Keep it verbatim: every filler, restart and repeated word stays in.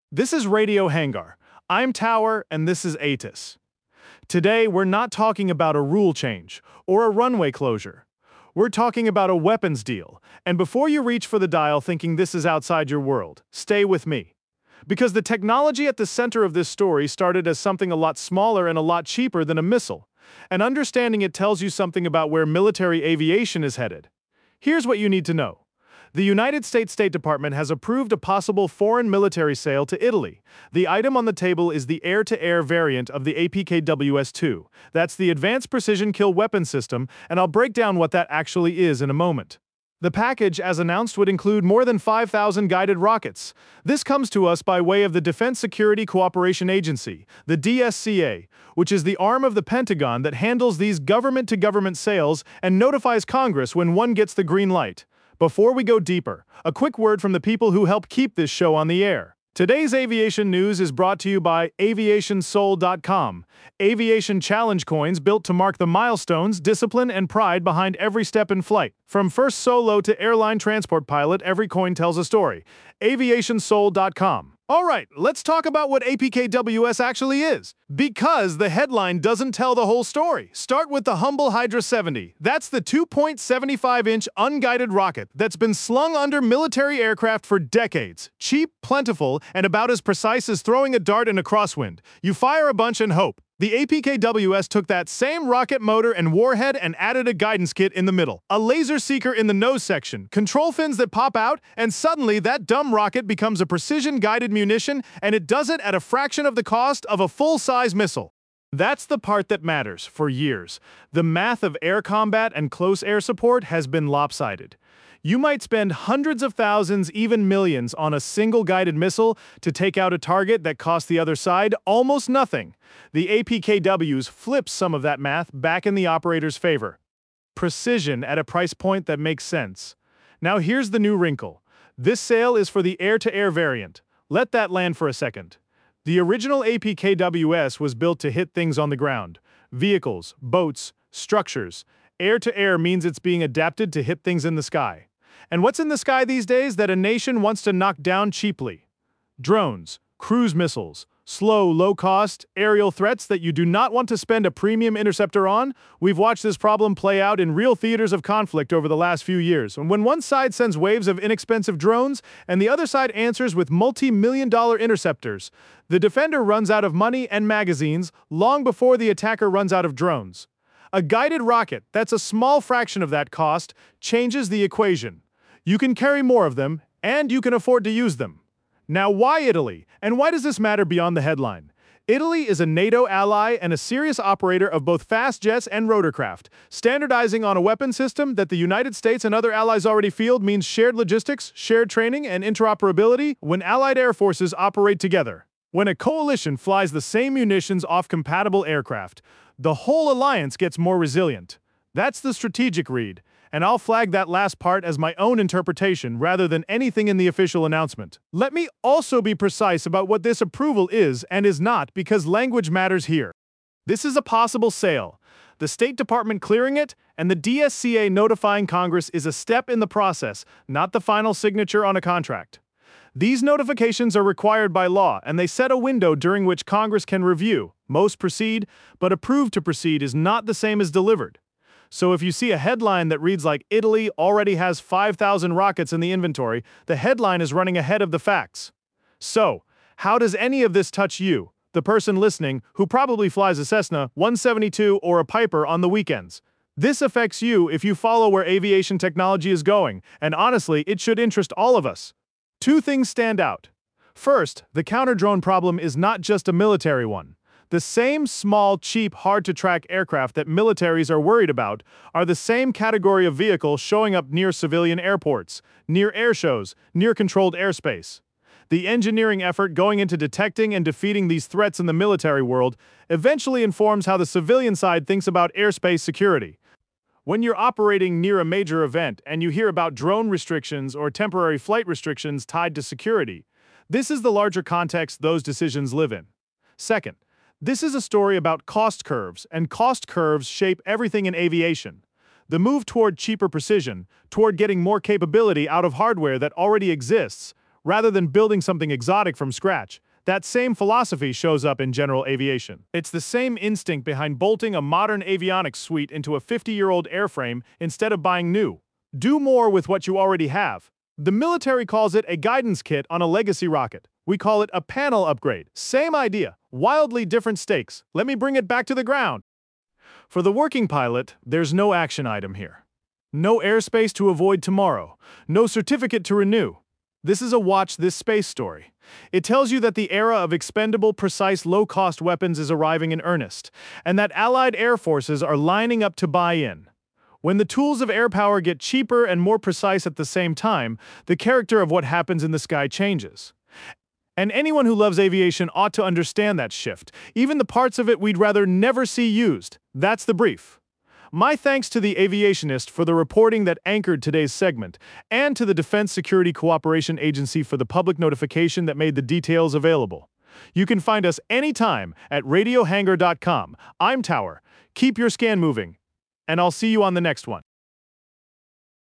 This is Radio Hangar. I'm Tower, and this is Atis. Today, we're not talking about a rule change or a runway closure. We're talking about a weapons deal, and before you reach for the dial thinking this is outside your world, stay with me. Because the technology at the center of this story started as something a lot smaller and a lot cheaper than a missile, and understanding it tells you something about where military aviation is headed. Here's what you need to know. The United States State Department has approved a possible foreign military sale to Italy. The item on the table is the air-to-air variant of the A P K W S two. That's the Advanced Precision Kill Weapon System, and I'll break down what that actually is in a moment. The package, as announced, would include more than five thousand guided rockets. This comes to us by way of the Defense Security Cooperation Agency, the D S C A, which is the arm of the Pentagon that handles these government-to-government sales and notifies Congress when one gets the green light. Before we go deeper, a quick word from the people who help keep this show on the air. Today's aviation news is brought to you by aviation soul dot com. Aviation challenge coins built to mark the milestones, discipline, and pride behind every step in flight. From first solo to airline transport pilot, every coin tells a story. aviation soul dot com. All right, let's talk about what A P K W S actually is. Because the headline doesn't tell the whole story. Start with the humble Hydra seventy. That's the two point seven five inch unguided rocket that's been slung under military aircraft for decades. Cheap, plentiful, and about as precise as throwing a dart in a crosswind. You fire a bunch and hope. The A P K W S took that same rocket motor and warhead and added a guidance kit in the middle, a laser seeker in the nose section, control fins that pop out, and suddenly that dumb rocket becomes a precision-guided munition, and it does it at a fraction of the cost of a full-size missile. That's the part that matters. For years, the math of air combat and close air support has been lopsided. You might spend hundreds of thousands, even millions, on a single guided missile to take out a target that costs the other side almost nothing. The A P K Ws flips some of that math back in the operator's favor. Precision at a price point that makes sense. Now here's the new wrinkle. This sale is for the air-to-air variant. Let that land for a second. The original A P K W S was built to hit things on the ground. Vehicles, boats, structures. Air-to-air means it's being adapted to hit things in the sky. And what's in the sky these days that a nation wants to knock down cheaply? Drones, cruise missiles, slow, low-cost, aerial threats that you do not want to spend a premium interceptor on. We've watched this problem play out in real theaters of conflict over the last few years. And when one side sends waves of inexpensive drones and the other side answers with multi-million dollar interceptors, the defender runs out of money and magazines long before the attacker runs out of drones. A guided rocket, that's a small fraction of that cost, changes the equation. You can carry more of them, and you can afford to use them. Now, why Italy? And why does this matter beyond the headline? Italy is a NATO ally and a serious operator of both fast jets and rotorcraft. Standardizing on a weapon system that the United States and other allies already field means shared logistics, shared training, and interoperability when allied air forces operate together. When a coalition flies the same munitions off compatible aircraft, the whole alliance gets more resilient. That's the strategic read. And I'll flag that last part as my own interpretation rather than anything in the official announcement. Let me also be precise about what this approval is and is not, because language matters here. This is a possible sale. The State Department clearing it and the D S C A notifying Congress is a step in the process, not the final signature on a contract. These notifications are required by law, and they set a window during which Congress can review. Most proceed, but approved to proceed is not the same as delivered. So if you see a headline that reads like Italy already has five thousand rockets in the inventory, the headline is running ahead of the facts. So, how does any of this touch you, the person listening who probably flies a Cessna one seventy-two or a Piper on the weekends? This affects you if you follow where aviation technology is going, and honestly, it should interest all of us. Two things stand out. First, the counter-drone problem is not just a military one. The same small, cheap, hard-to-track aircraft that militaries are worried about are the same category of vehicle showing up near civilian airports, near air shows, near controlled airspace. The engineering effort going into detecting and defeating these threats in the military world eventually informs how the civilian side thinks about airspace security. When you're operating near a major event and you hear about drone restrictions or temporary flight restrictions tied to security, this is the larger context those decisions live in. Second, this is a story about cost curves, and cost curves shape everything in aviation. The move toward cheaper precision, toward getting more capability out of hardware that already exists, rather than building something exotic from scratch. That same philosophy shows up in general aviation. It's the same instinct behind bolting a modern avionics suite into a fifty-year-old airframe instead of buying new. Do more with what you already have. The military calls it a guidance kit on a legacy rocket. We call it a panel upgrade. Same idea, wildly different stakes. Let me bring it back to the ground. For the working pilot, there's no action item here. No airspace to avoid tomorrow. No certificate to renew. This is a watch this space story. It tells you that the era of expendable, precise, low-cost weapons is arriving in earnest, and that Allied air forces are lining up to buy in. When the tools of air power get cheaper and more precise at the same time, the character of what happens in the sky changes. And anyone who loves aviation ought to understand that shift, even the parts of it we'd rather never see used. That's the brief. My thanks to the Aviationist for the reporting that anchored today's segment, and to the Defense Security Cooperation Agency for the public notification that made the details available. You can find us anytime at radio hangar dot com. I'm Tower. Keep your scan moving, and I'll see you on the next one.